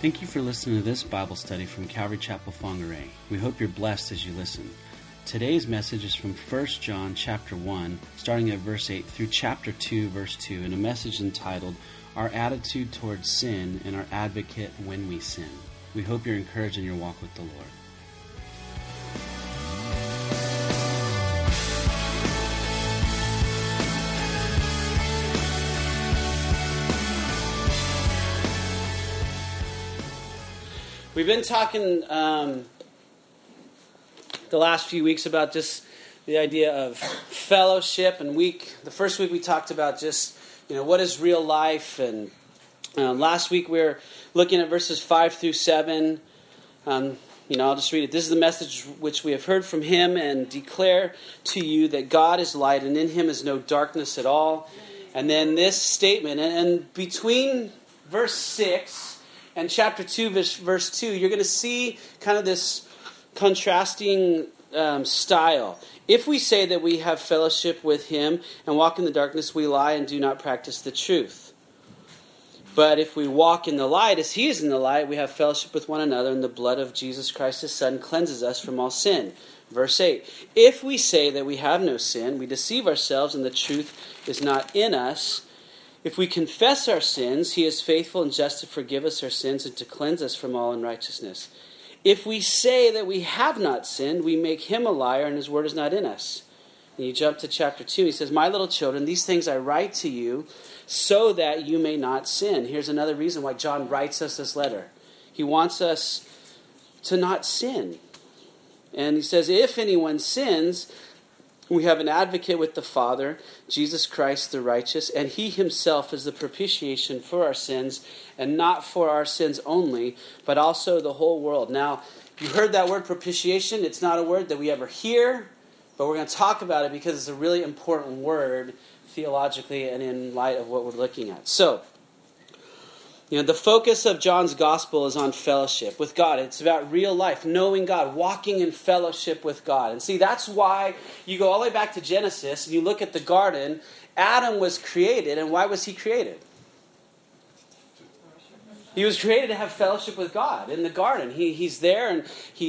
Thank you for listening to this Bible study from Calvary Chapel, Whangarei. We hope you're blessed as you listen. Today's message is from 1 John chapter 1, starting at verse 8 through chapter 2, verse 2, and a message entitled, Our Attitude Towards Sin and Our Advocate When We Sin. We hope you're encouraged in your walk with the Lord. We've been talking the last few weeks about just the idea of fellowship, and the first week we talked about just, what is real life, and last week we were looking at verses 5 through 7. I'll just read it. This is the message which we have heard from him and declare to you that God is light and in him is no darkness at all. And then this statement, and between verse 6 and chapter 2, verse 2, you're going to see kind of this contrasting style. If we say that we have fellowship with him and walk in the darkness, we lie and do not practice the truth. But if we walk in the light, as he is in the light, we have fellowship with one another, and the blood of Jesus Christ, his Son, cleanses us from all sin. Verse 8, if we say that we have no sin, we deceive ourselves, and the truth is not in us. If we confess our sins, he is faithful and just to forgive us our sins and to cleanse us from all unrighteousness. If we say that we have not sinned, we make him a liar and his word is not in us. And you jump to chapter 2. He says, My little children, these things I write to you so that you may not sin. Here's another reason why John writes us this letter. He wants us to not sin. And he says, if anyone sins, we have an advocate with the Father, Jesus Christ the righteous, and he himself is the propitiation for our sins, and not for our sins only, but also the whole world. Now, you heard that word propitiation. It's not a word that we ever hear, but we're going to talk about it because it's a really important word theologically and in light of what we're looking at. So, the focus of John's gospel is on fellowship with God. It's about real life, knowing God, walking in fellowship with God. And see, that's why you go all the way back to Genesis and you look at the garden. Adam was created, and why was he created? He was created to have fellowship with God in the garden. He's there, and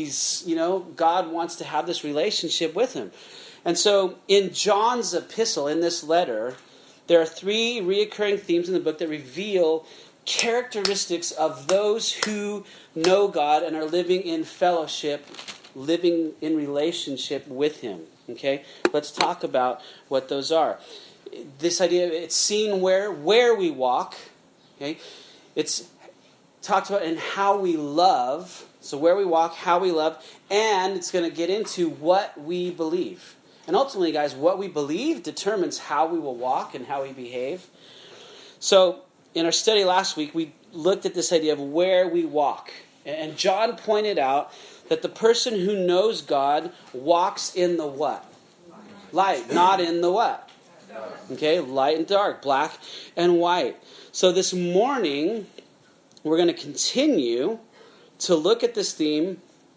God wants to have this relationship with him. And so in John's epistle, in this letter, there are 3 reoccurring themes in the book that reveal characteristics of those who know God and are living in fellowship, living in relationship with him. Okay? Let's talk about what those are. This idea, it's seen where we walk. Okay? It's talked about in how we love. So where we walk, how we love, and it's going to get into what we believe. And ultimately, guys, what we believe determines how we will walk and how we behave. So in our study last week, we looked at this idea of where we walk. And John pointed out that the person who knows God walks in the what? Light, not in the what? Okay, light and dark, black and white. So this morning, we're going to continue to look at this theme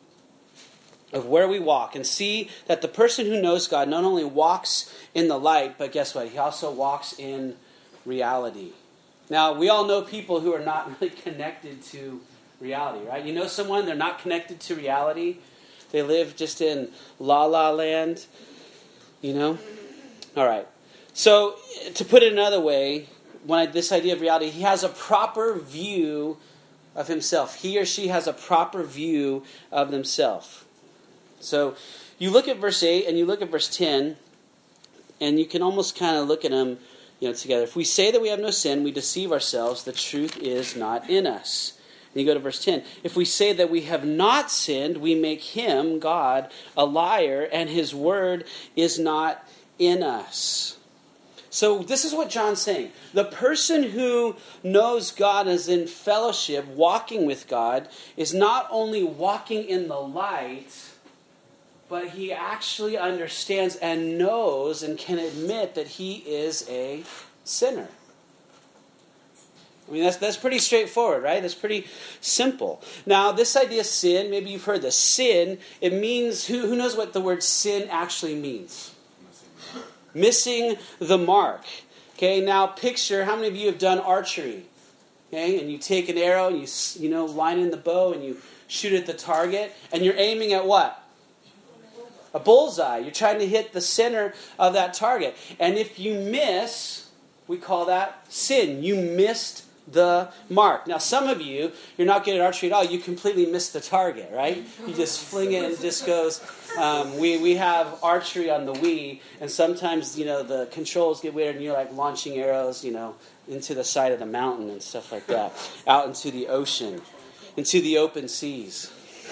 of where we walk and see that the person who knows God not only walks in the light, but guess what? He also walks in reality. Now, we all know people who are not really connected to reality, right? You know someone, they're not connected to reality. They live just in la-la land, All right. So, to put it another way, this idea of reality, he has a proper view of himself. He or she has a proper view of themselves. So, you look at verse 8 and you look at verse 10, and you can almost kind of look at them together. If we say that we have no sin, we deceive ourselves. The truth is not in us. And you go to verse 10. If we say that we have not sinned, we make him, God, a liar, and his word is not in us. So this is what John's saying. The person who knows God is in fellowship, walking with God, is not only walking in the light, but he actually understands and knows and can admit that he is a sinner. I mean, that's pretty straightforward, right? That's pretty simple. Now, this idea of sin, maybe you've heard this. Sin, it means, who knows what the word sin actually means? Missing the mark. Okay, now picture, how many of you have done archery? Okay, and you take an arrow and you line in the bow and you shoot at the target, and you're aiming at what? A bullseye. You're trying to hit the center of that target. And if you miss, we call that sin. You missed the mark. Now, some of you, you're not good at archery at all. You completely missed the target, right? You just fling it and it just goes. We have archery on the Wii, and sometimes, the controls get weird and you're like launching arrows, into the side of the mountain and stuff like that, out into the ocean, into the open seas.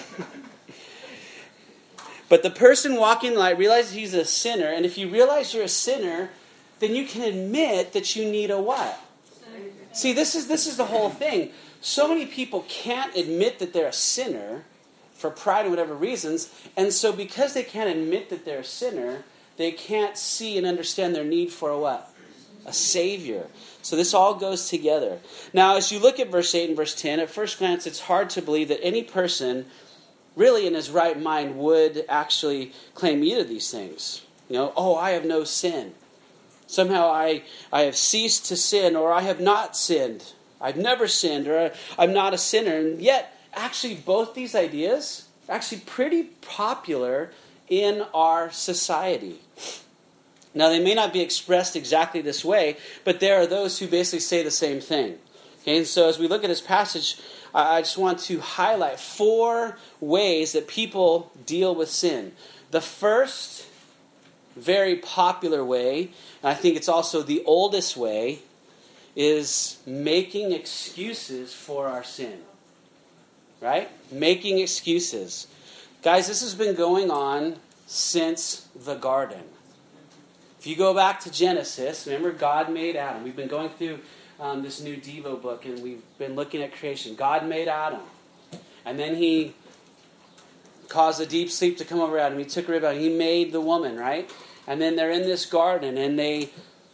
But the person walking in light realizes he's a sinner, and if you realize you're a sinner, then you can admit that you need a what? See, this is the whole thing. So many people can't admit that they're a sinner for pride and whatever reasons, and so because they can't admit that they're a sinner, they can't see and understand their need for a what? A Savior. So this all goes together. Now, as you look at verse 8 and verse 10, at first glance, it's hard to believe that any person really in his right mind would actually claim either of these things. I have no sin. Somehow I have ceased to sin, or I have not sinned. I've never sinned, or I'm not a sinner. And yet, actually, both these ideas are actually pretty popular in our society. Now, they may not be expressed exactly this way, but there are those who basically say the same thing. Okay, and so as we look at this passage, I just want to highlight 4 ways that people deal with sin. The first, very popular way, and I think it's also the oldest way, is making excuses for our sin. Right? Making excuses. Guys, this has been going on since the garden. If you go back to Genesis, remember God made Adam. We've been going through this new Devo book, and we've been looking at creation. God made Adam. And then he caused a deep sleep to come over Adam. He took a rib out. He made the woman, right? And then they're in this garden, and they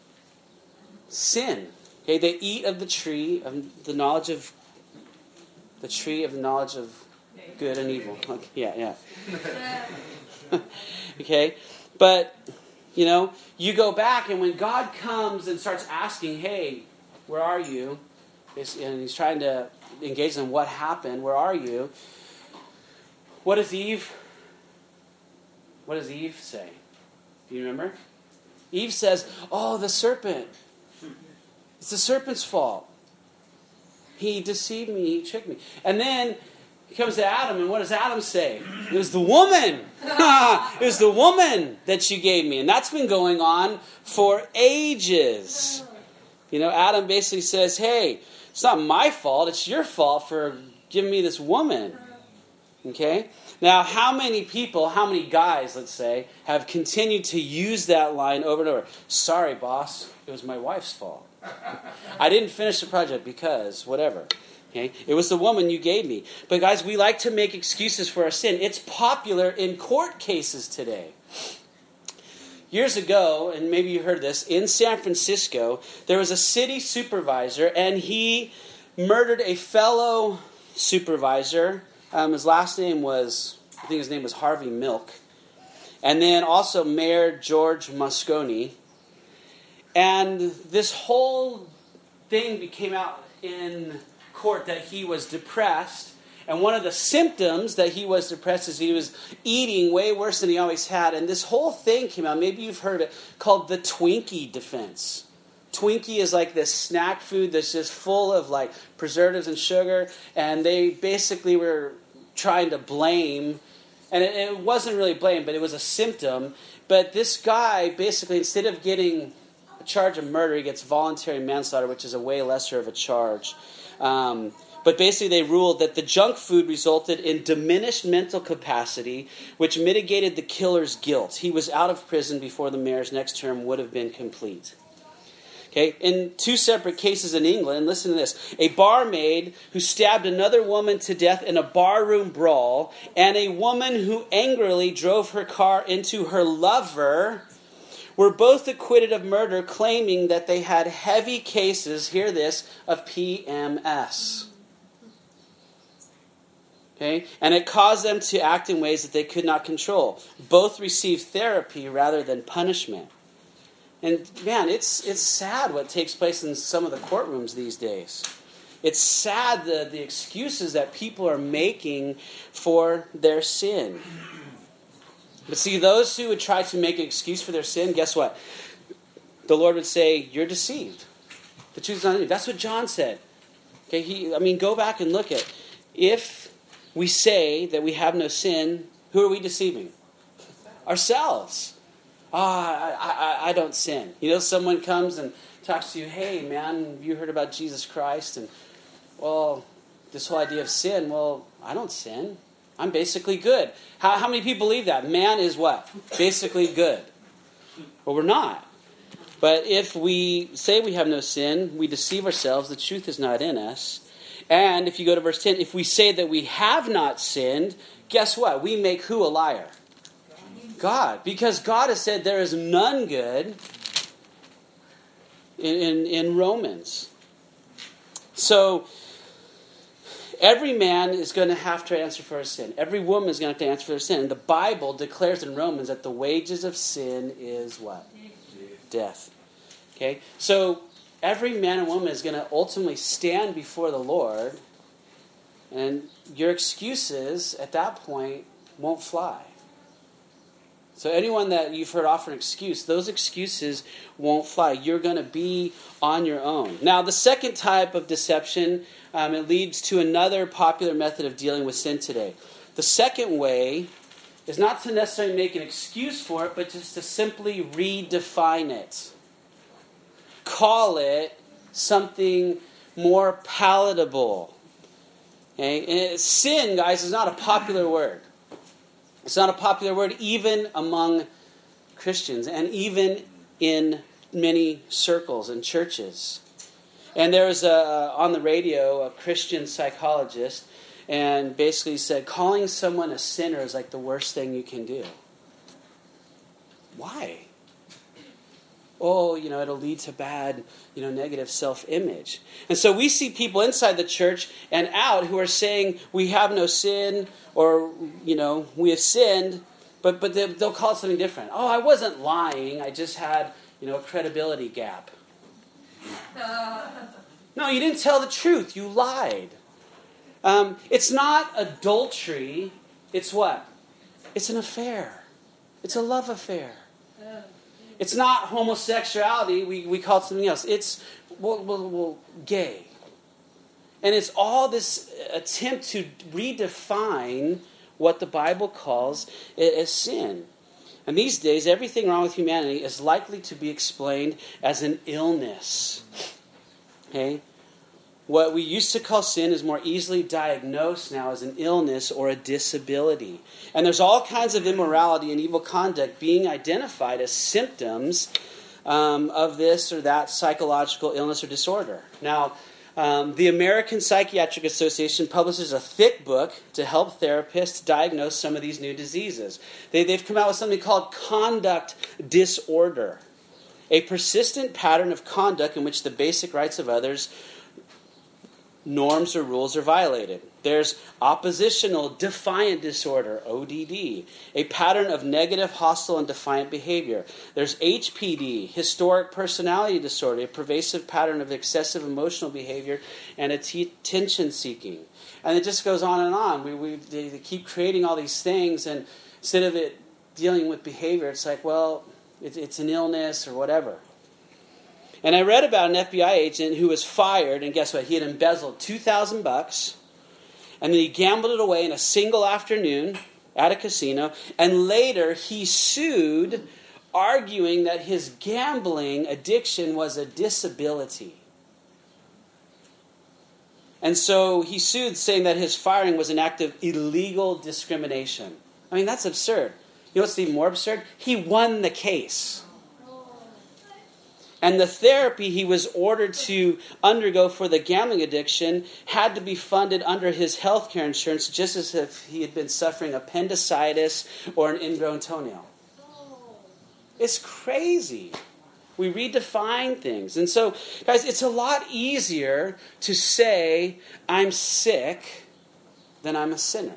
sin. Okay, they eat of the tree of the knowledge of good and evil. Okay, yeah. Okay, but you go back, and when God comes and starts asking, "Hey, where are you?" and he's trying to engage them. What happened? Where are you? What does Eve say? Do you remember? Eve says, "Oh, the serpent. It's the serpent's fault. He deceived me. He tricked me." And then he comes to Adam, and what does Adam say? "It was the woman. It was the woman that you gave me." And that's been going on for ages. Adam basically says, "Hey, it's not my fault. It's your fault for giving me this woman." Okay? Now, how many guys, let's say, have continued to use that line over and over? "Sorry, boss. It was my wife's fault. I didn't finish the project because whatever. Okay? It was the woman you gave me." But guys, we like to make excuses for our sin. It's popular in court cases today. Years ago, and maybe you heard this, in San Francisco, there was a city supervisor, and he murdered a fellow supervisor. His last name was, I think his name was Harvey Milk. And then also Mayor George Moscone. And this whole thing came out in court that he was depressed. And one of the symptoms that he was depressed is he was eating way worse than he always had. And this whole thing came out, maybe you've heard of it, called the Twinkie defense. Twinkie is like this snack food that's just full of like preservatives and sugar. And they basically were trying to blame, and it wasn't really blame, but it was a symptom. But this guy basically, instead of getting a charge of murder, he gets voluntary manslaughter, which is a way lesser of a charge. But basically they ruled that the junk food resulted in diminished mental capacity, which mitigated the killer's guilt. He was out of prison before the mayor's next term would have been complete. Okay, in 2 separate cases in England, listen to this. A barmaid who stabbed another woman to death in a barroom brawl, and a woman who angrily drove her car into her lover, were both acquitted of murder, claiming that they had heavy cases, hear this, of PMS. Okay? And it caused them to act in ways that they could not control. Both received therapy rather than punishment. And man, it's sad what takes place in some of the courtrooms these days. It's sad the excuses that people are making for their sin. But see, those who would try to make an excuse for their sin, guess what? The Lord would say, you're deceived. The truth is not in you. That's what John said. Okay, go back and look at. If we say that we have no sin, who are we deceiving? Ourselves. I don't sin. Someone comes and talks to you, hey man, you heard about Jesus Christ, and well, this whole idea of sin, well, I don't sin. I'm basically good. How many people believe that? Man is what? Basically good. Well, we're not. But if we say we have no sin, we deceive ourselves, the truth is not in us. And if you go to verse 10, if we say that we have not sinned, guess what? We make who a liar? God. Because God has said there is none good in Romans. So, every man is going to have to answer for his sin. Every woman is going to have to answer for their sin. And the Bible declares in Romans that the wages of sin is what? Death. Okay? So, every man and woman is going to ultimately stand before the Lord, and your excuses at that point won't fly. So anyone that you've heard offer an excuse, those excuses won't fly. You're going to be on your own. Now, the second type of deception, it leads to another popular method of dealing with sin today. The second way is not to necessarily make an excuse for it, but just to simply redefine it. Call it something more palatable. Okay? And sin, guys, is not a popular word. It's not a popular word even among Christians and even in many circles and churches. And there was on the radio a Christian psychologist, and basically said calling someone a sinner is like the worst thing you can do. Why? Oh, it'll lead to bad, negative self-image. And so we see people inside the church and out who are saying we have no sin, or, we have sinned, but they'll call it something different. Oh, I wasn't lying, I just had, a credibility gap. No, you didn't tell the truth, you lied. It's not adultery, it's what? It's an affair. It's a love affair. It's not homosexuality, we call it something else. It's, gay. And it's all this attempt to redefine what the Bible calls as sin. And these days, everything wrong with humanity is likely to be explained as an illness. Okay? What we used to call sin is more easily diagnosed now as an illness or a disability. And there's all kinds of immorality and evil conduct being identified as symptoms of this or that psychological illness or disorder. Now, the American Psychiatric Association publishes a thick book to help therapists diagnose some of these new diseases. They've come out with something called conduct disorder, a persistent pattern of conduct in which the basic rights of others, norms or rules are violated. There's oppositional defiant disorder, ODD, a pattern of negative, hostile, and defiant behavior. There's HPD, historic personality disorder, a pervasive pattern of excessive emotional behavior and attention seeking. And it just goes on and on. They keep creating all these things, and instead of it dealing with behavior, it's like, well, it's an illness or whatever. And I read about an FBI agent who was fired, and guess what? He had embezzled $2,000, and then he gambled it away in a single afternoon at a casino, and later he sued, arguing that his gambling addiction was a disability. And so he sued, saying that his firing was an act of illegal discrimination. I mean, that's absurd. You know what's even more absurd? He won the case. And the therapy he was ordered to undergo for the gambling addiction had to be funded under his health care insurance, just as if he had been suffering appendicitis or an ingrown toenail. It's crazy. We redefine things. And so, guys, it's a lot easier to say I'm sick than I'm a sinner.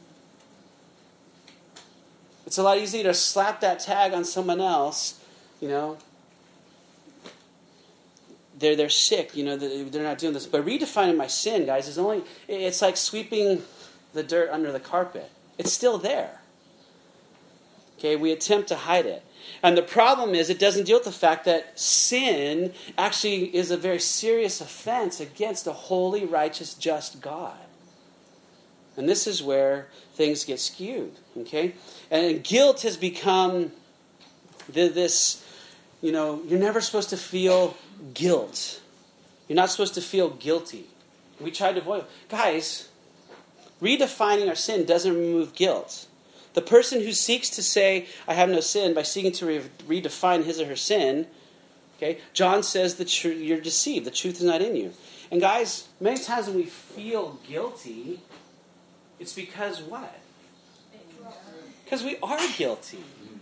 It's a lot easier to slap that tag on someone else, they're sick, they're not doing this. But redefining my sin, guys, it's like sweeping the dirt under the carpet. It's still there. Okay, we attempt to hide it. And the problem is it doesn't deal with the fact that sin actually is a very serious offense against a holy, righteous, just God. And this is where things get skewed. Okay? And guilt has become this, you're never supposed to feel guilt. You're not supposed to feel guilty. We try to avoid it. Guys, redefining our sin doesn't remove guilt. The person who seeks to say, I have no sin, by seeking to redefine his or her sin, okay, John says you're deceived. The truth is not in you. And guys, many times when we feel guilty, it's because what? Because we are guilty.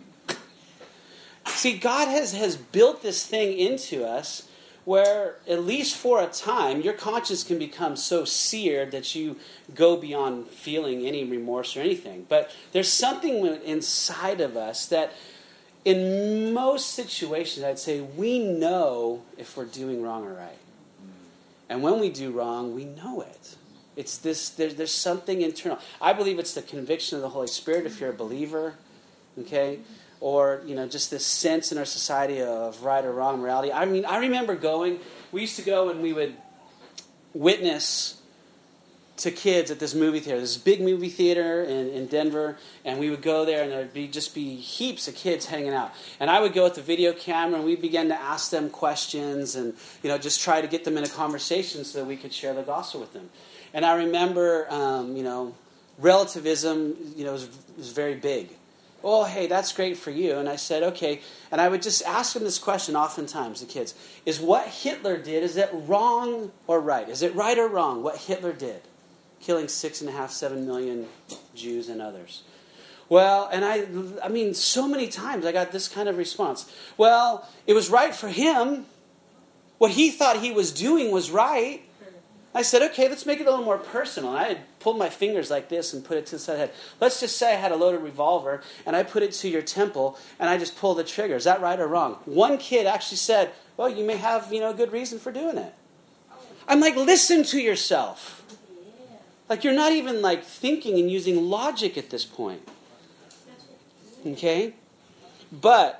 See, God has built this thing into us where, at least for a time, your conscience can become so seared that you go beyond feeling any remorse or anything. But there's something inside of us that, in most situations, I'd say we know if we're doing wrong or right. And when we do wrong, we know it. It's this. There's something internal. I believe it's the conviction of the Holy Spirit if you're a believer, okay? Or, just this sense in our society of right or wrong morality. I mean, I remember we used to go and we would witness to kids at this movie theater, this big movie theater in Denver, and we would go there and there'd just be heaps of kids hanging out. And I would go with the video camera and we began to ask them questions and, just try to get them in a conversation so that we could share the gospel with them. And I remember, relativism, was very big. Oh, hey, that's great for you. And I said, okay. And I would just ask them this question oftentimes, the kids. Is what Hitler did, is it wrong or right? Is it right or wrong, what Hitler did? Killing 7 million Jews and others. Well, and I mean, so many times I got this kind of response. Well, it was right for him. What he thought he was doing was right. I said, okay, let's make it a little more personal. And I had pulled my fingers like this and put it to the side of the head. Let's just say I had a loaded revolver and I put it to your temple and I just pulled the trigger. Is that right or wrong? One kid actually said, well, you may have, a good reason for doing it. I'm like, listen to yourself. Like, you're not even thinking and using logic at this point. Okay? But,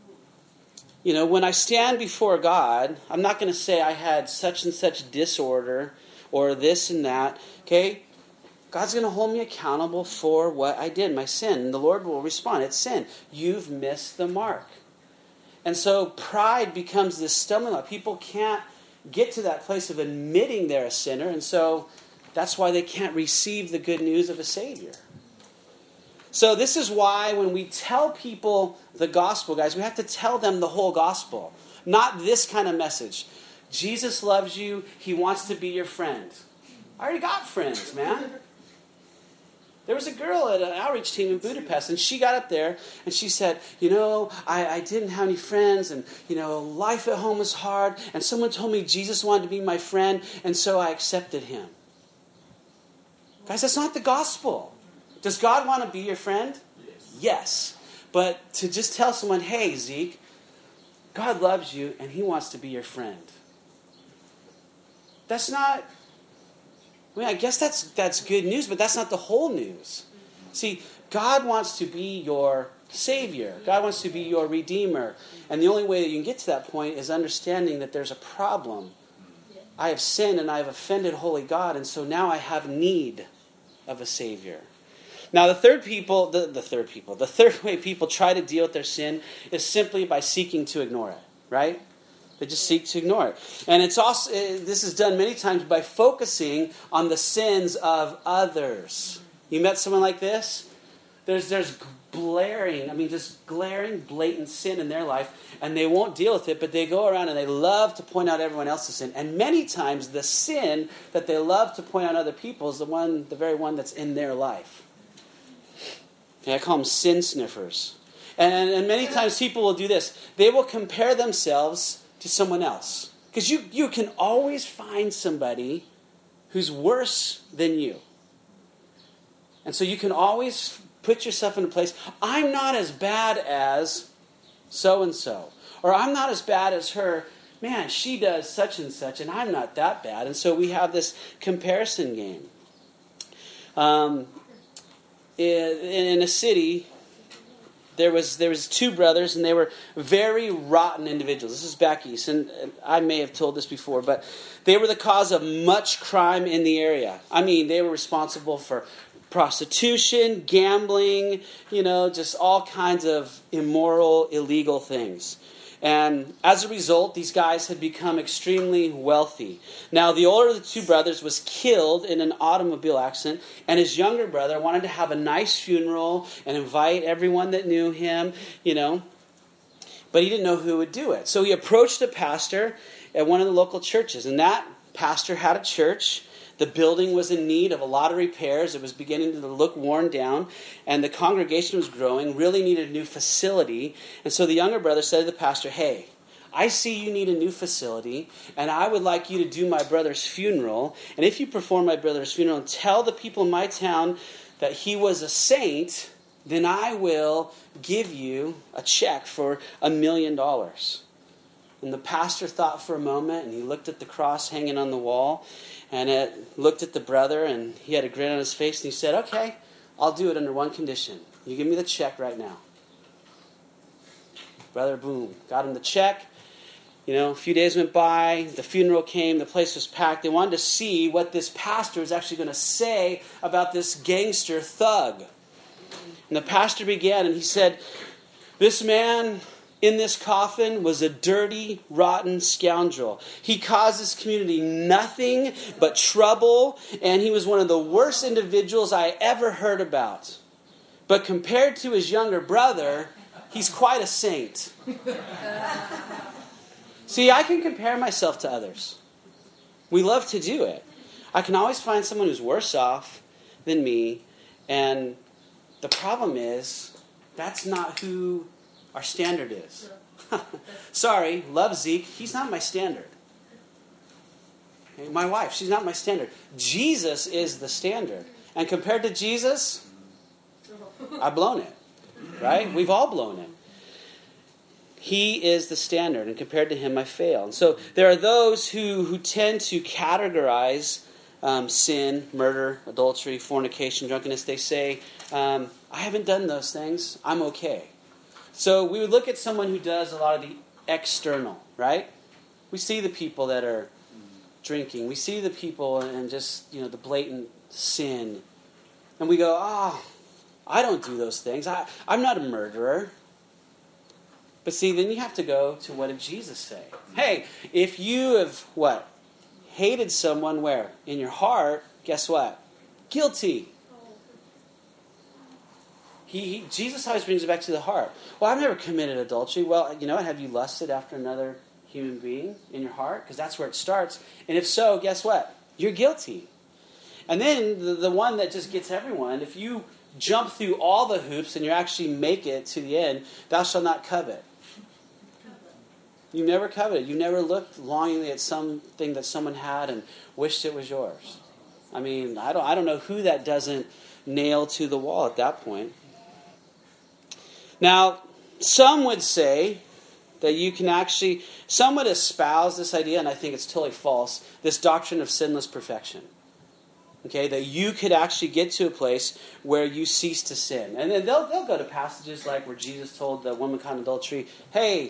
when I stand before God, I'm not going to say I had such and such disorder or this and that. Okay? God's going to hold me accountable for what I did, my sin. And the Lord will respond. It's sin. You've missed the mark. And so pride becomes this stumbling block. People can't get to that place of admitting they're a sinner. And so that's why they can't receive the good news of a Savior. So this is why when we tell people the gospel, guys, we have to tell them the whole gospel. Not this kind of message. Jesus loves you. He wants to be your friend. I already got friends, man. There was a girl at an outreach team in Budapest, and she got up there, and she said, I didn't have any friends, and, life at home was hard, and someone told me Jesus wanted to be my friend, and so I accepted him. Guys, that's not the gospel. Does God want to be your friend? Yes. But to just tell someone, hey, Zeke, God loves you and he wants to be your friend. That's not, I guess that's good news, but that's not the whole news. See, God wants to be your Savior. God wants to be your Redeemer. And the only way that you can get to that point is understanding that there's a problem. I have sinned and I have offended holy God, and so now I have need of a Savior. Now, the third way people try to deal with their sin is simply by seeking to ignore it, right? They just seek to ignore it. And it's also this is done many times by focusing on the sins of others. You met someone like this? There's glaring, blatant sin in their life, and they won't deal with it, but they go around and they love to point out everyone else's sin. And many times the sin that they love to point out other people is the very one that's in their life. Okay, I call them sin sniffers. And many times people will do this. They will compare themselves to someone else. Because you can always find somebody who's worse than you. And so you can always put yourself in a place, I'm not as bad as so-and-so. Or I'm not as bad as her. man, she does such and such, and I'm not that bad. And so we have this comparison game. In a city, there was two brothers, and they were very rotten individuals. This is back east, and I may have told this before, but they were the cause of much crime in the area. I mean, they were responsible for prostitution, gambling, just all kinds of immoral, illegal things. And as a result, these guys had become extremely wealthy. Now, the older of the two brothers was killed in an automobile accident, and his younger brother wanted to have a nice funeral and invite everyone that knew him, but he didn't know who would do it. So he approached a pastor at one of the local churches, and that pastor had a church. The building was in need of a lot of repairs. It was beginning to look worn down, and the congregation was growing, really needed a new facility. And so the younger brother said to the pastor, hey, I see you need a new facility, and I would like you to do my brother's funeral. And if you perform my brother's funeral and tell the people in my town that he was a saint, then I will give you a check for $1 million. And the pastor thought for a moment, and he looked at the cross hanging on the wall, and looked at the brother, and he had a grin on his face, and he said, okay, I'll do it under one condition. You give me the check right now. Brother, boom, got him the check. A few days went by, the funeral came, the place was packed. They wanted to see what this pastor was actually going to say about this gangster thug. And the pastor began, and he said, this man in this coffin was a dirty, rotten scoundrel. He caused this community nothing but trouble, and he was one of the worst individuals I ever heard about. But compared to his younger brother, he's quite a saint. See, I can compare myself to others. We love to do it. I can always find someone who's worse off than me, and the problem is, that's not who our standard is. Sorry, love Zeke. He's not my standard. Okay, my wife, she's not my standard. Jesus is the standard. And compared to Jesus, I've blown it. Right? We've all blown it. He is the standard, and compared to him, I fail. And so there are those who tend to categorize sin, murder, adultery, fornication, drunkenness. They say, I haven't done those things. I'm okay. So we would look at someone who does a lot of the external, right? We see the people that are drinking. We see the people and just, the blatant sin. And we go, I don't do those things. I'm not a murderer. But see, then you have to go to what did Jesus say? Hey, if you have, hated someone where? In your heart, guess what? Guilty. Jesus always brings it back to the heart. Well, I've never committed adultery. Well, have you lusted after another human being in your heart? Because that's where it starts. And if so, guess what? You're guilty. And then the one that just gets everyone, if you jump through all the hoops and you actually make it to the end, thou shalt not covet. You never coveted. You never looked longingly at something that someone had and wished it was yours. I mean, I don't know who that doesn't nail to the wall at that point. Now, some would say that some would espouse this idea, and I think it's totally false, this doctrine of sinless perfection. Okay, that you could actually get to a place where you cease to sin. And then they'll go to passages like where Jesus told the woman caught in adultery, hey,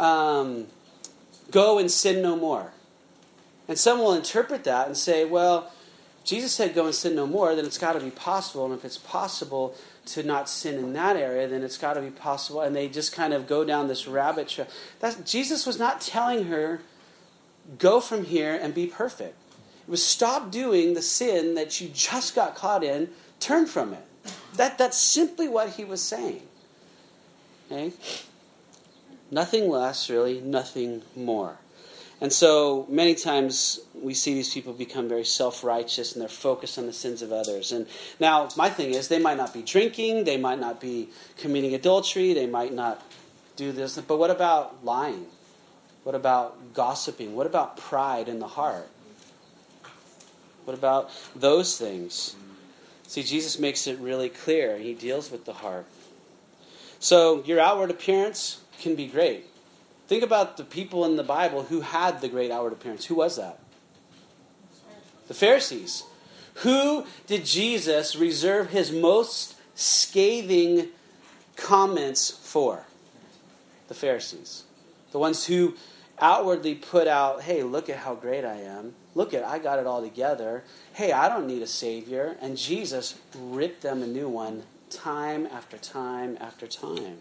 go and sin no more. And some will interpret that and say, well, Jesus said go and sin no more, then it's got to be possible. And if it's possible to not sin in that area, then it's got to be possible. And they just kind of go down this rabbit trail. Jesus was not telling her, go from here and be perfect. It was stop doing the sin that you just got caught in, turn from it. That's simply what he was saying. Okay? Nothing less, really, nothing more. And so many times we see these people become very self-righteous and they're focused on the sins of others. And now my thing is they might not be drinking, they might not be committing adultery, they might not do this. But what about lying? What about gossiping? What about pride in the heart? What about those things? See, Jesus makes it really clear. He deals with the heart. So your outward appearance can be great. Think about the people in the Bible who had the great outward appearance. Who was that? The Pharisees. Who did Jesus reserve his most scathing comments for? The Pharisees. The ones who outwardly put out, hey, look at how great I am. Look at, I got it all together. Hey, I don't need a Savior. And Jesus ripped them a new one time after time after time.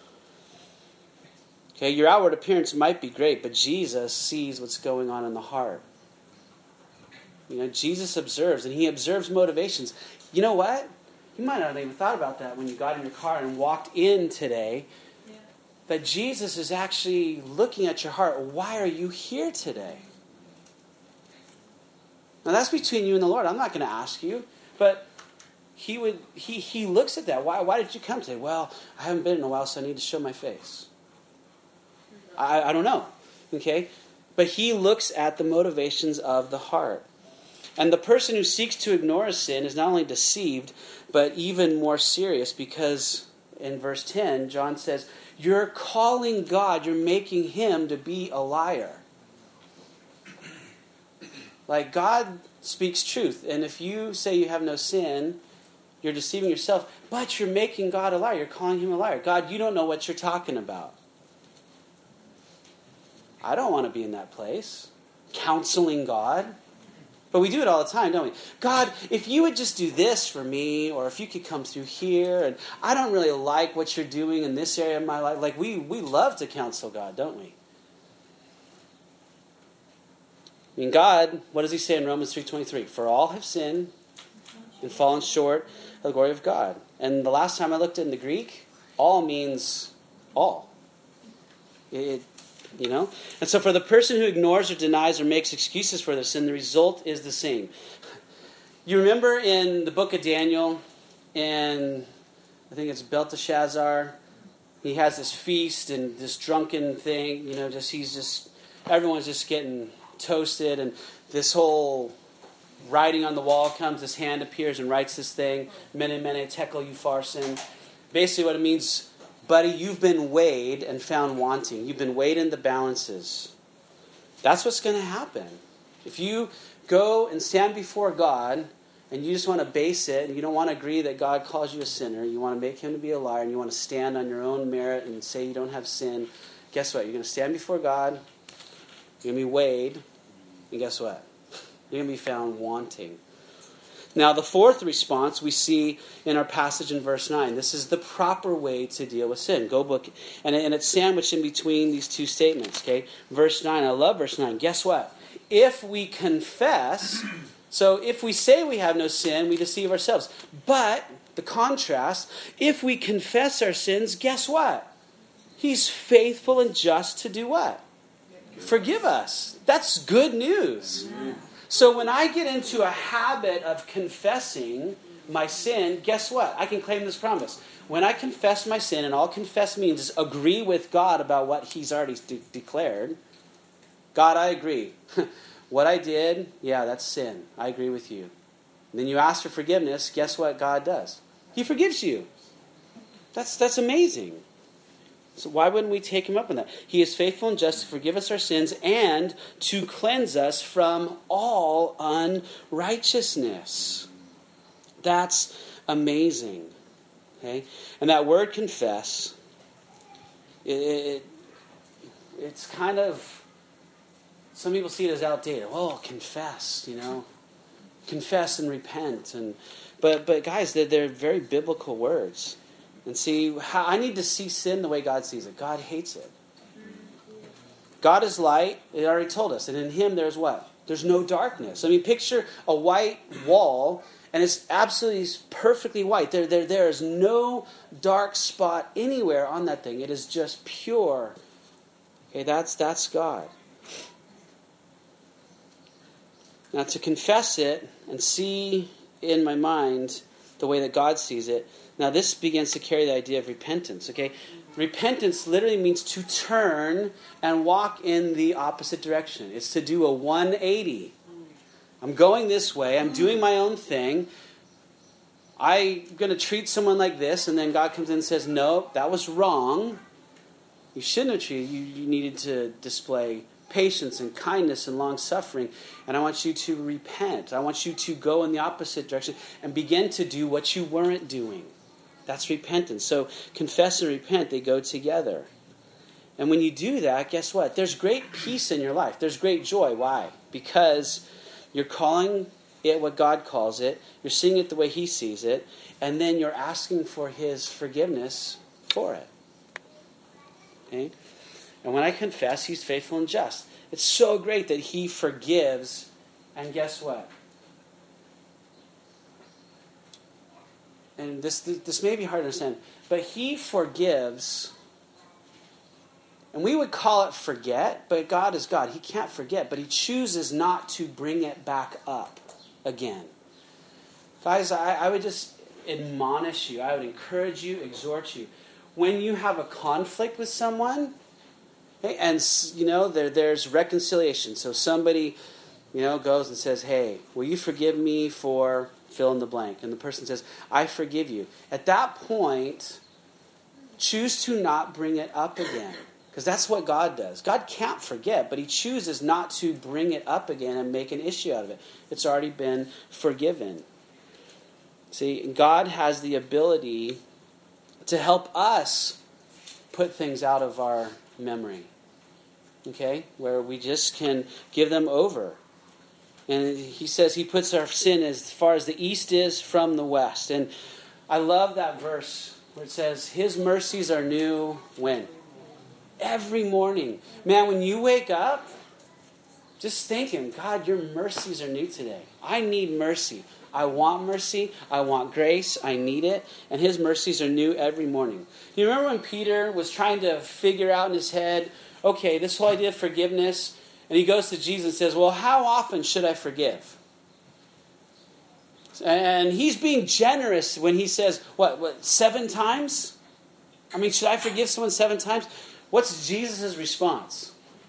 Okay, your outward appearance might be great, but Jesus sees what's going on in the heart. You know, Jesus observes, and he observes motivations. You know what? You might not have even thought about that when you got in your car and walked in today. Yeah. That Jesus is actually looking at your heart. Why are you here today? Now that's between you and the Lord. I'm not going to ask you, but he looks at that. Why did you come today? Well, I haven't been in a while, so I need to show my face. I don't know. Okay? But he looks at the motivations of the heart. And the person who seeks to ignore a sin is not only deceived, but even more serious, because in verse 10, John says, you're calling God, you're making him to be a liar. Like, God speaks truth, and if you say you have no sin, you're deceiving yourself, but you're making God a liar. You're calling him a liar. God, you don't know what you're talking about. I don't want to be in that place, counseling God. But we do it all the time, don't we? God, if you would just do this for me, or if you could come through here, and I don't really like what you're doing in this area of my life. Like, we love to counsel God, don't we? I mean, God, what does he say in Romans 3:23? For all have sinned and fallen short of the glory of God. And the last time I looked in the Greek, all means all. You know? And so for the person who ignores or denies or makes excuses for their sin, the result is the same. You remember in the book of Daniel, and I think it's Belteshazzar, he has this feast and this drunken thing, you know, everyone's just getting toasted, and this whole writing on the wall comes, this hand appears and writes this thing, Mene Mene Tekel Upharsin. Basically what it means, buddy, you've been weighed and found wanting. You've been weighed in the balances. That's what's going to happen. If you go and stand before God and you just want to base it, and you don't want to agree that God calls you a sinner, you want to make him to be a liar, and you want to stand on your own merit and say you don't have sin, guess what? You're going to stand before God, you're going to be weighed, and guess what? You're going to be found wanting. Now, the fourth response we see in our passage in verse 9. This is the proper way to deal with sin. Go book, and it's sandwiched in between these two statements. Okay, verse 9. I love verse 9. Guess what? If we confess, so if we say we have no sin, we deceive ourselves. But the contrast, if we confess our sins, guess what? He's faithful and just to do what? Forgive us. That's good news. So when I get into a habit of confessing my sin, guess what? I can claim this promise. When I confess my sin, and all confess means is agree with God about what he's already declared. God, I agree. What I did, yeah, that's sin. I agree with you. And then you ask for forgiveness, guess what God does? He forgives you. That's amazing. So why wouldn't we take him up on that? He is faithful and just to forgive us our sins and to cleanse us from all unrighteousness. That's amazing. Okay? And that word confess, it's kind of, some people see it as outdated. Oh, confess, you know. Confess and repent. But guys, they're very biblical words. And see, I need to see sin the way God sees it. God hates it. God is light. It already told us. And in him there's what? There's no darkness. I mean, picture a white wall, and it's absolutely perfectly white. There is no dark spot anywhere on that thing. It is just pure. Okay, that's God. Now, to confess it and see in my mind the way that God sees it, now this begins to carry the idea of repentance, okay? Repentance literally means to turn and walk in the opposite direction. It's to do a 180. I'm going this way. I'm doing my own thing. I'm going to treat someone like this, and then God comes in and says, no, that was wrong. you shouldn't have treated. You needed to display patience and kindness and long-suffering. And I want you to repent. I want you to go in the opposite direction and begin to do what you weren't doing. That's repentance. So confess and repent, they go together. And when you do that, guess what? There's great peace in your life. There's great joy. Why? Because you're calling it what God calls it. You're seeing it the way He sees it. And then you're asking for His forgiveness for it. Okay? And when I confess, He's faithful and just. It's so great that He forgives. And guess what? And this may be hard to understand, but He forgives. And we would call it forget, but God is God. He can't forget, but He chooses not to bring it back up again. Guys, I would just admonish you. I would encourage you, exhort you. When you have a conflict with someone, okay, and there's reconciliation. So somebody, goes and says, "Hey, will you forgive me for fill in the blank?" And the person says, "I forgive you." At that point, choose to not bring it up again. Because that's what God does. God can't forget, but He chooses not to bring it up again and make an issue out of it. It's already been forgiven. See, God has the ability to help us put things out of our memory. Okay? Where we just can give them over. And He says He puts our sin as far as the east is from the west. And I love that verse where it says, His mercies are new when? Every morning. Man, when you wake up, just thinking, God, your mercies are new today. I need mercy. I want mercy. I want grace. I need it. And His mercies are new every morning. You remember when Peter was trying to figure out in his head, okay, this whole idea of forgiveness, and he goes to Jesus and says, well, how often should I forgive? And he's being generous when he says, what 7 times? I mean, should I forgive someone 7 times? What's Jesus' response?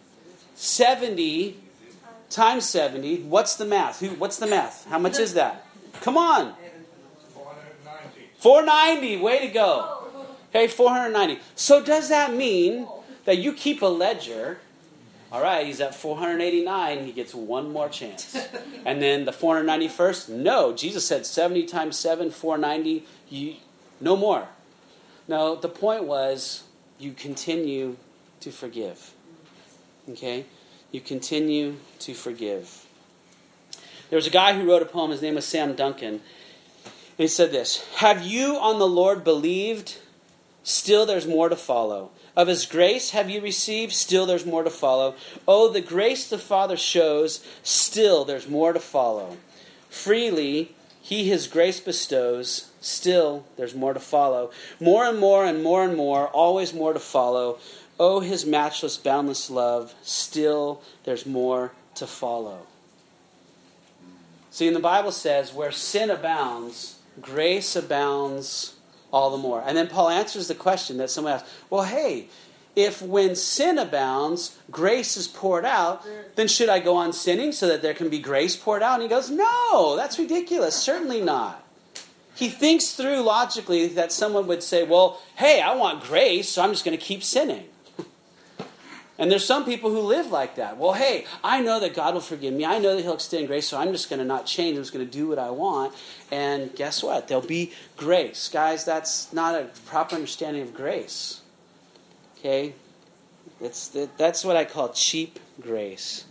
70 times 70. What's the math? What's the math? How much is that? Come on. 490. 490. Way to go. Okay, 490. So does that mean that you keep a ledger? All right, he's at 489. He gets one more chance. And then the 491st? No. Jesus said 70 times 7, 490. No more. No, the point was, you continue to forgive. Okay? You continue to forgive. There was a guy who wrote a poem. His name was Sam Duncan. And he said this: Have you on the Lord believed? Still there's more to follow. Of His grace have you received? Still there's more to follow. Oh, the grace the Father shows. Still there's more to follow. Freely He His grace bestows. Still, there's more to follow. More and more and more and more, always more to follow. Oh, His matchless, boundless love. Still, there's more to follow. See, and the Bible says, where sin abounds, grace abounds all the more. And then Paul answers the question that someone asked, well, hey, if when sin abounds, grace is poured out, then should I go on sinning so that there can be grace poured out? And he goes, no, that's ridiculous. Certainly not. He thinks through logically that someone would say, well, hey, I want grace, so I'm just going to keep sinning. And there's some people who live like that. Well, hey, I know that God will forgive me. I know that He'll extend grace, so I'm just going to not change. I'm just going to do what I want. And guess what? There'll be grace. Guys, that's not a proper understanding of grace. Okay? That's what I call cheap grace.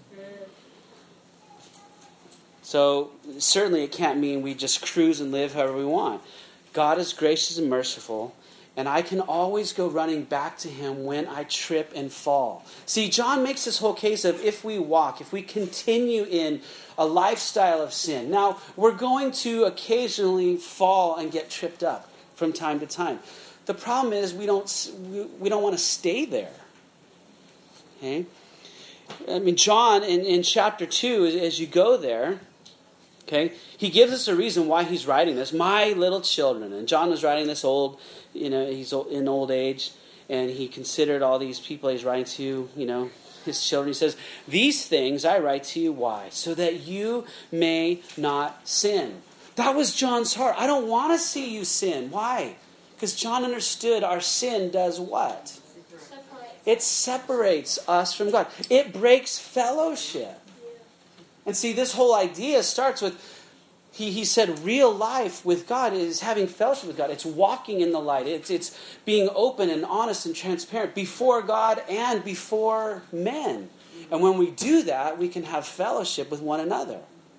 So certainly it can't mean we just cruise and live however we want. God is gracious and merciful, and I can always go running back to Him when I trip and fall. See, John makes this whole case of if we continue in a lifestyle of sin. Now, we're going to occasionally fall and get tripped up from time to time. The problem is we don't want to stay there. Okay? I mean, John in chapter 2, as you go there, okay, he gives us a reason why he's writing this. My little children. And John was writing this he's in old age, and he considered all these people he's writing to, his children. He says, these things I write to you, why? So that you may not sin. That was John's heart. I don't want to see you sin. Why? Because John understood our sin does what? It separates us from God. It breaks fellowship. And see, this whole idea starts with, he said real life with God is having fellowship with God. It's walking in the light. It's being open and honest and transparent before God and before men. And when we do that, we can have fellowship with one another.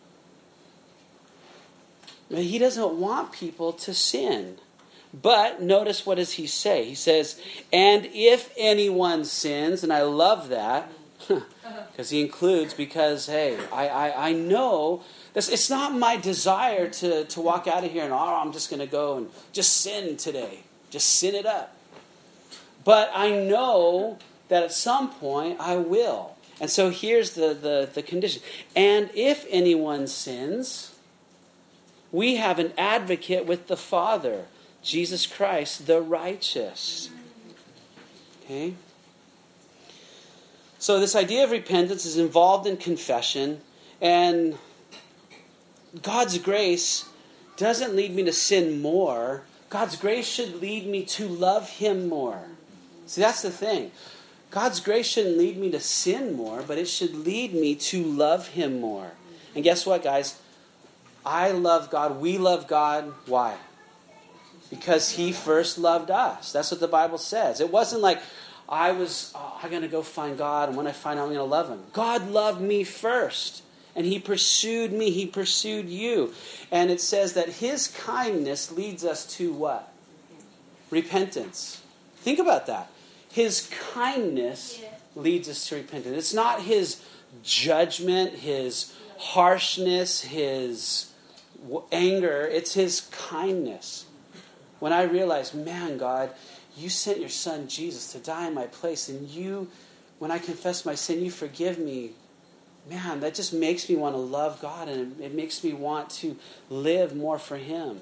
But he doesn't want people to sin. But notice, what does he say? He says, and if anyone sins, and I love that, because he includes, because, hey, I know, it's not my desire to walk out of here and, I'm just going to go and just sin today. Just sin it up. But I know that at some point I will. And so here's the condition. And if anyone sins, we have an advocate with the Father, Jesus Christ, the righteous. Okay? So this idea of repentance is involved in confession, and God's grace doesn't lead me to sin more. God's grace should lead me to love Him more. See, that's the thing. God's grace shouldn't lead me to sin more, but it should lead me to love Him more. And guess what, guys? I love God. We love God. Why? Because He first loved us. That's what the Bible says. It wasn't like I'm going to go find God, and when I find out, I'm going to love Him. God loved me first, and He pursued me. He pursued you. And it says that His kindness leads us to what? Repentance. Think about that. His kindness leads us to repentance. It's not His judgment, His harshness, His anger. It's His kindness. When I realize, man, God, You sent Your Son Jesus to die in my place, and You, when I confess my sin, You forgive me. Man, that just makes me want to love God, and it makes me want to live more for Him.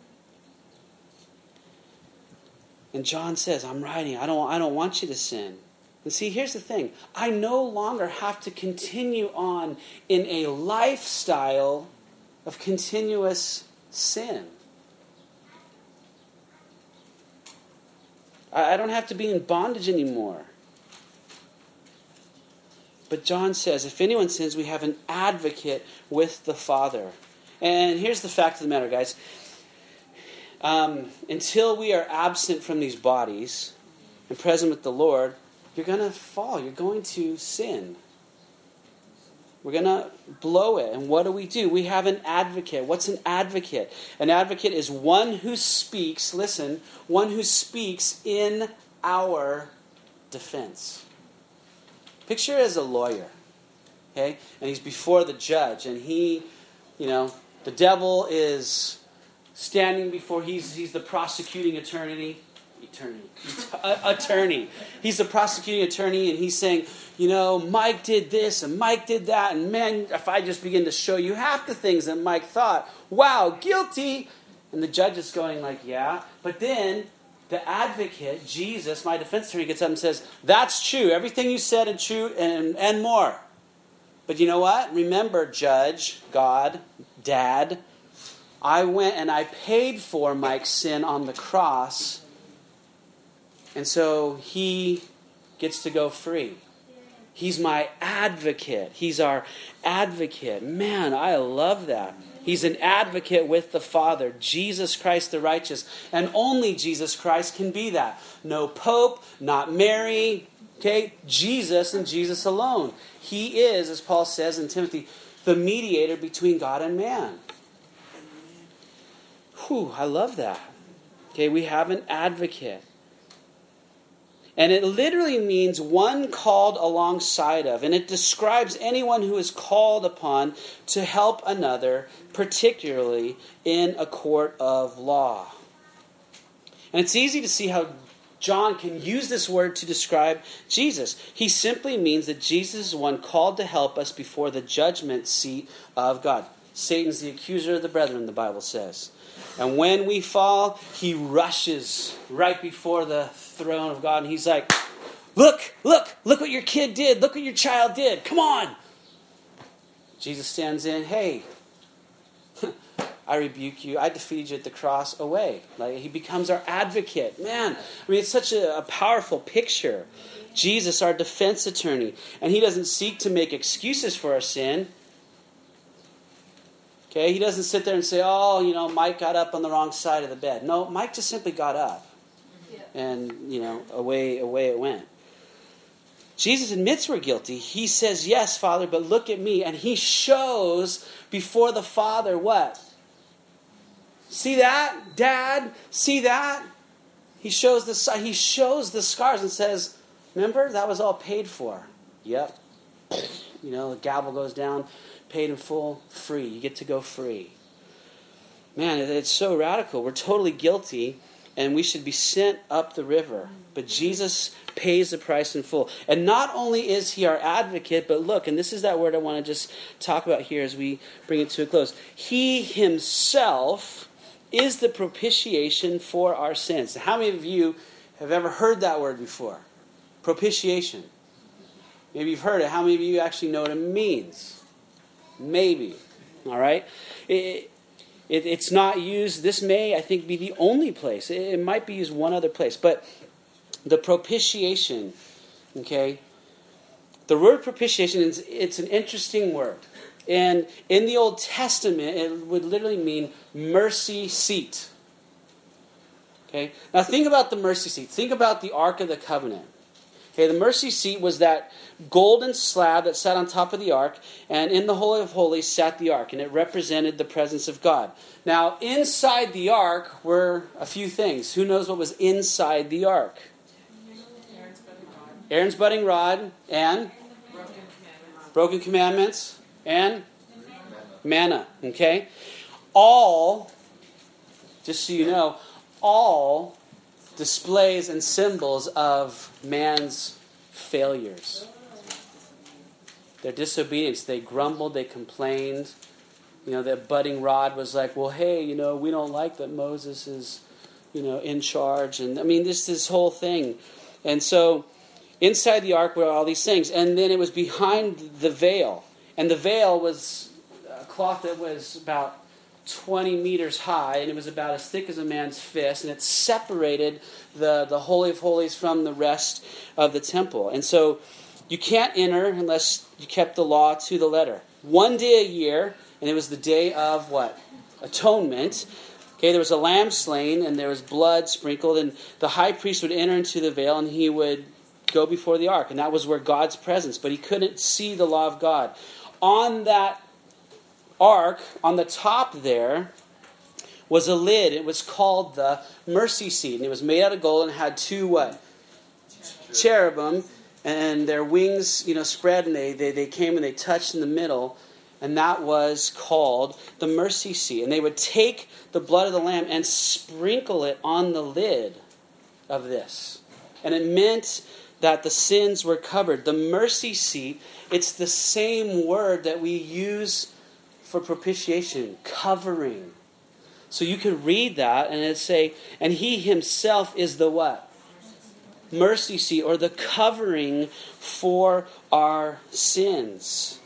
And John says, I'm writing, I don't want you to sin. And see, here's the thing. I no longer have to continue on in a lifestyle of continuous sin. I don't have to be in bondage anymore. But John says, if anyone sins, we have an advocate with the Father. And here's the fact of the matter, guys. Until we are absent from these bodies and present with the Lord, you're going to fall. You're going to sin. We're going to blow it. And what do? We have an advocate. What's an advocate? An advocate is one who speaks, listen, one who speaks in our defense. Picture it as a lawyer, okay? And he's before the judge, and he, the devil is standing before, he's the prosecuting attorney. He's the prosecuting attorney, and he's saying, Mike did this and Mike did that, and man, if I just begin to show you half the things that Mike thought, wow, guilty. And the judge is going like, yeah. But then the advocate, Jesus, my defense attorney, gets up and says, that's true. Everything you said is true and more. But you know what? Remember, Judge, God, Dad, I went and I paid for Mike's sin on the cross. And so he gets to go free. He's my advocate. He's our advocate. Man, I love that. He's an advocate with the Father, Jesus Christ the righteous. And only Jesus Christ can be that. No Pope, not Mary, okay? Jesus and Jesus alone. He is, as Paul says in Timothy, the mediator between God and man. Whew, I love that. Okay, we have an advocate. And it literally means one called alongside of. And it describes anyone who is called upon to help another, particularly in a court of law. And it's easy to see how John can use this word to describe Jesus. He simply means that Jesus is one called to help us before the judgment seat of God. Satan's the accuser of the brethren, the Bible says. And when we fall, he rushes right before the throne of God. And he's like, look what your kid did. Look what your child did. Come on. Jesus stands in, hey, I rebuke you. I defeated you at the cross. Away. Like, he becomes our advocate. Man, I mean, it's such a powerful picture. Jesus, our defense attorney. And he doesn't seek to make excuses for our sin. Okay, he doesn't sit there and say, Mike got up on the wrong side of the bed. No, Mike just simply got up. And, away it went. Jesus admits we're guilty. He says, yes, Father, but look at me. And he shows before the Father what? See that, Dad? See that? He shows the scars and says, remember, that was all paid for. Yep. The gavel goes down, paid in full, free. You get to go free. Man, it's so radical. We're totally guilty, and we should be sent up the river. But Jesus pays the price in full. And not only is he our advocate, but look, and this is that word I want to just talk about here as we bring it to a close. He himself is the propitiation for our sins. How many of you have ever heard that word before? Propitiation. Maybe you've heard it. How many of you actually know what it means? Maybe. All right? It's not used. This may, I think, be the only place. It might be used one other place. But the propitiation, okay? The word propitiation, it's an interesting word. And in the Old Testament, it would literally mean mercy seat. Okay? Now think about the mercy seat. Think about the Ark of the Covenant. Okay, the mercy seat was that golden slab that sat on top of the ark, and in the Holy of Holies sat the ark, and it represented the presence of God. Now, inside the ark were a few things. Who knows what was inside the ark? Aaron's budding rod, and broken commandments, and manna. Okay? All, just so you know, all displays and symbols of man's failures. Their disobedience. They grumbled, they complained. The budding rod was like, well, hey, we don't like that Moses is, in charge. And this whole thing. And so, inside the ark were all these things. And then it was behind the veil. And the veil was a cloth that was about 20 meters high, and it was about as thick as a man's fist, and it separated the Holy of Holies from the rest of the temple. And so you can't enter unless you kept the law to the letter. One day a year, and it was the day of what? Atonement. Okay, there was a lamb slain, and there was blood sprinkled, and the high priest would enter into the veil, and he would go before the ark, and that was where God's presence, but he couldn't see the law of God. On that ark, on the top there, was a lid. It was called the mercy seat. And it was made out of gold and had two what? Cherubim. And their wings, spread, and they came and they touched in the middle. And that was called the mercy seat. And they would take the blood of the lamb and sprinkle it on the lid of this. And it meant that the sins were covered. The mercy seat, it's the same word that we use for propitiation, covering. So you could read that and it'd say, and he himself is the what? Mercy seat, or the covering for our sins.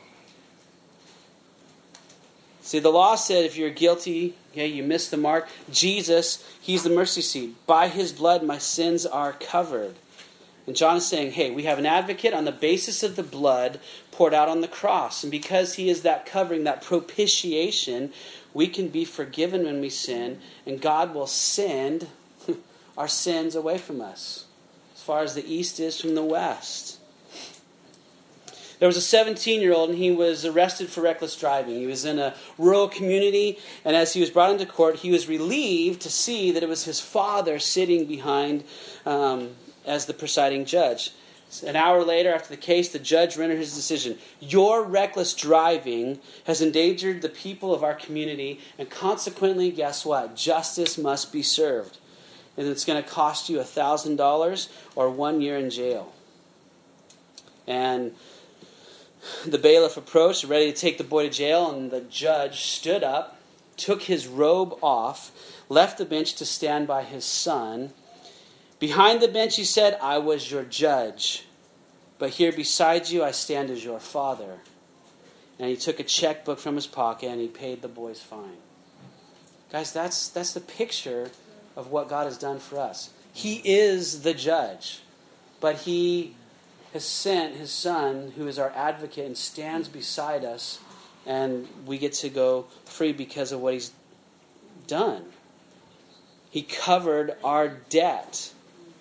See, the law said if you're guilty, you missed the mark. Jesus, he's the mercy seat. By his blood, my sins are covered. And John is saying, hey, we have an advocate on the basis of the blood poured out on the cross. And because he is that covering, that propitiation, we can be forgiven when we sin. And God will send our sins away from us, as far as the east is from the west. There was a 17-year-old, and he was arrested for reckless driving. He was in a rural community, and as he was brought into court, he was relieved to see that it was his father sitting behind as the presiding judge. An hour later, after the case, the judge rendered his decision. Your reckless driving has endangered the people of our community, and consequently, guess what? Justice must be served. And it's going to cost you $1,000 or 1 year in jail. And the bailiff approached, ready to take the boy to jail, and the judge stood up, took his robe off, left the bench to stand by his son. Behind the bench, he said, I was your judge, but here beside you, I stand as your father. And he took a checkbook from his pocket, and he paid the boy's fine. Guys, that's the picture of what God has done for us. He is the judge, but he has sent his Son, who is our advocate and stands beside us, and we get to go free because of what he's done. He covered our debt.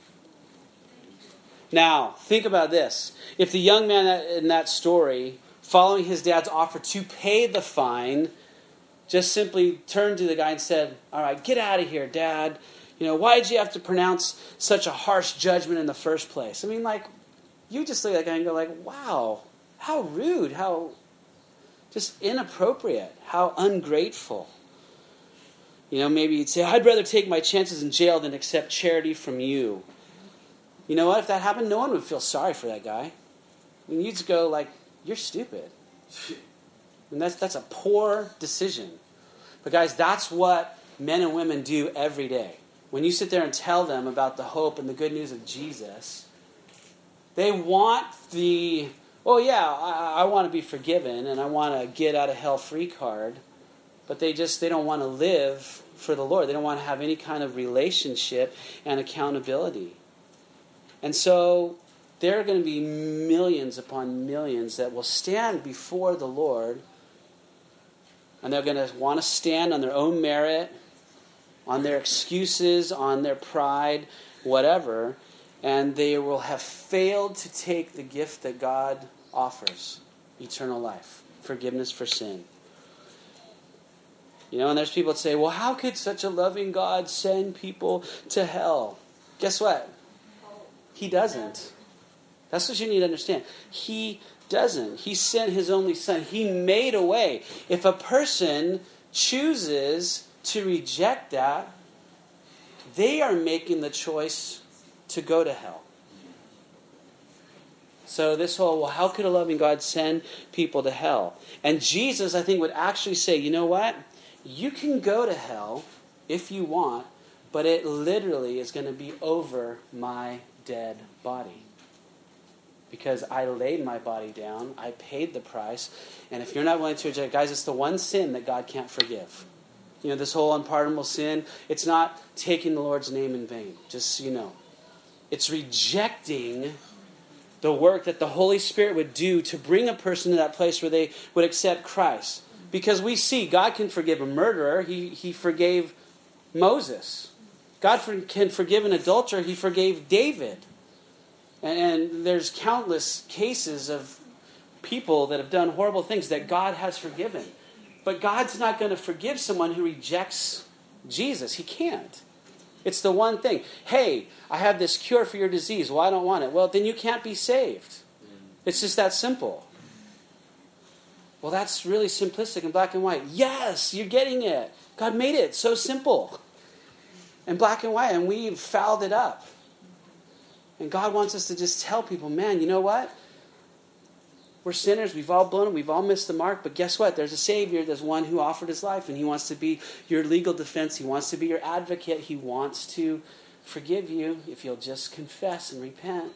Now, think about this. If the young man in that story, following his dad's offer to pay the fine, just simply turned to the guy and said, all right, get out of here, Dad. Why did you have to pronounce such a harsh judgment in the first place? I mean, you just look at that guy and go wow, how rude, how just inappropriate, how ungrateful. Maybe you'd say, I'd rather take my chances in jail than accept charity from you. You know what? If that happened, no one would feel sorry for that guy. I mean, you'd just go you're stupid. And that's a poor decision. But guys, that's what men and women do every day. When you sit there and tell them about the hope and the good news of Jesus, they want I want to be forgiven and I want to get out of hell free card. But they don't want to live for the Lord. They don't want to have any kind of relationship and accountability. And so there are going to be millions upon millions that will stand before the Lord, and they're going to want to stand on their own merit, on their excuses, on their pride, whatever, and they will have failed to take the gift that God offers, eternal life, forgiveness for sin. And there's people that say, well, how could such a loving God send people to hell? Guess what? He doesn't. That's what you need to understand. He doesn't. He sent his only Son. He made a way. If a person chooses to reject that, they are making the choice to go to hell. So this whole, how could a loving God send people to hell? And Jesus, I think, would actually say, you know what? You can go to hell if you want, but it literally is going to be over my dead body. Because I laid my body down, I paid the price, and if you're not willing to reject, guys, it's the one sin that God can't forgive. This whole unpardonable sin, it's not taking the Lord's name in vain, just so you know. It's rejecting the work that the Holy Spirit would do to bring a person to that place where they would accept Christ. Because we see God can forgive a murderer. He forgave Moses. God can forgive an adulterer. He forgave David. And there's countless cases of people that have done horrible things that God has forgiven. But God's not going to forgive someone who rejects Jesus. He can't. It's the one thing. Hey, I have this cure for your disease. Well, I don't want it. Well, then you can't be saved. It's just that simple. Well, that's really simplistic and black and white. Yes, you're getting it. God made it so simple. And black and white, and we've fouled it up. And God wants us to just tell people, man, you know what? We're sinners. We've all blown it. We've all missed the mark. But guess what? There's a Savior. There's one who offered his life. And he wants to be your legal defense. He wants to be your advocate. He wants to forgive you if you'll just confess and repent.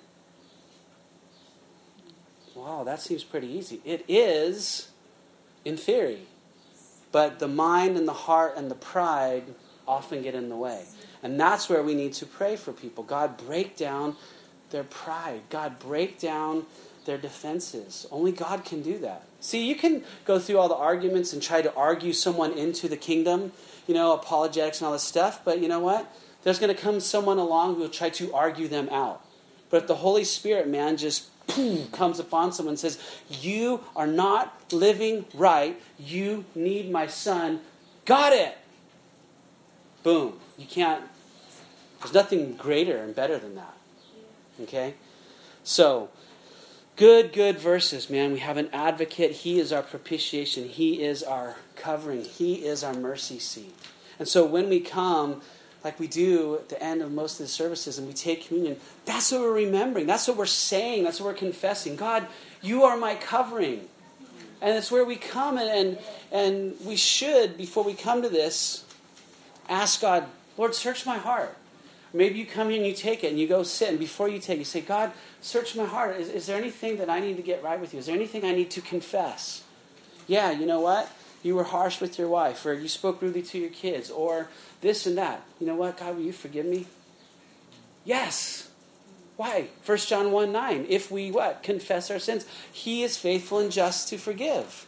Wow, that seems pretty easy. It is, in theory. But the mind and the heart and the pride often get in the way. And that's where we need to pray for people. God, break down their pride. God, break down their defenses. Only God can do that. See, you can go through all the arguments and try to argue someone into the kingdom, apologetics and all this stuff, but you know what? There's going to come someone along who will try to argue them out. But if the Holy Spirit, man, just comes upon someone and says, you are not living right, you need my Son, got it! Boom. You can't, there's nothing greater and better than that. Okay? So, good verses, man. We have an advocate. He is our propitiation. He is our covering. He is our mercy seat. And so when we come, like we do at the end of most of the services, and we take communion, that's what we're remembering. That's what we're saying. That's what we're confessing. God, you are my covering. And it's where we come and we should, before we come to this, ask God, Lord, search my heart. Maybe you come here and you take it and you go sit, and before you take it, you say, God, search my heart. Is there anything that I need to get right with you? Is there anything I need to confess? Yeah, you know what? You were harsh with your wife, or you spoke rudely to your kids, or this and that. You know what? God, will you forgive me? Yes. Why? 1 John 1:9. If we what? Confess our sins, He is faithful and just to forgive.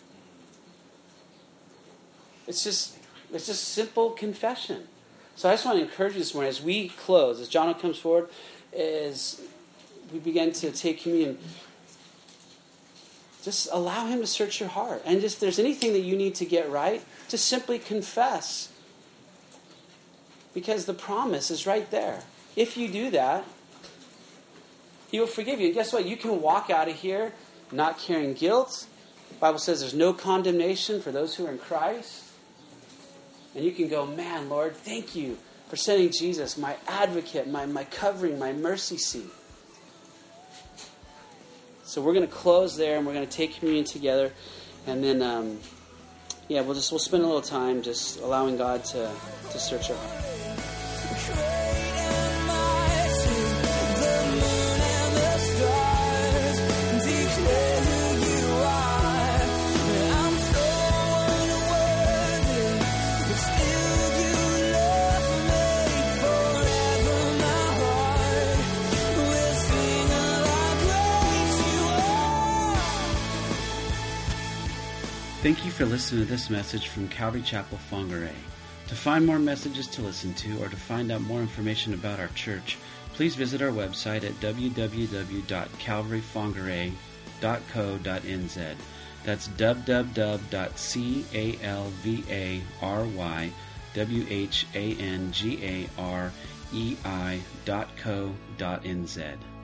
It's just simple confession. So I just want to encourage you this morning as we close, as John comes forward, as we begin to take communion, just allow Him to search your heart. And just if there's anything that you need to get right, just simply confess. Because the promise is right there. If you do that, He will forgive you. And guess what? You can walk out of here not carrying guilt. The Bible says there's no condemnation for those who are in Christ. And you can go, man, Lord, thank you for sending Jesus, my advocate, my covering, my mercy seat. So we're going to close there, and we're going to take communion together. And then, we'll spend a little time just allowing God to search our heart. Thank you for listening to this message from Calvary Chapel, Whangarei. To find more messages to listen to or to find out more information about our church, please visit our website at www.calvaryWhangarei.co.nz. That's www.calvaryWhangarei.co.nz.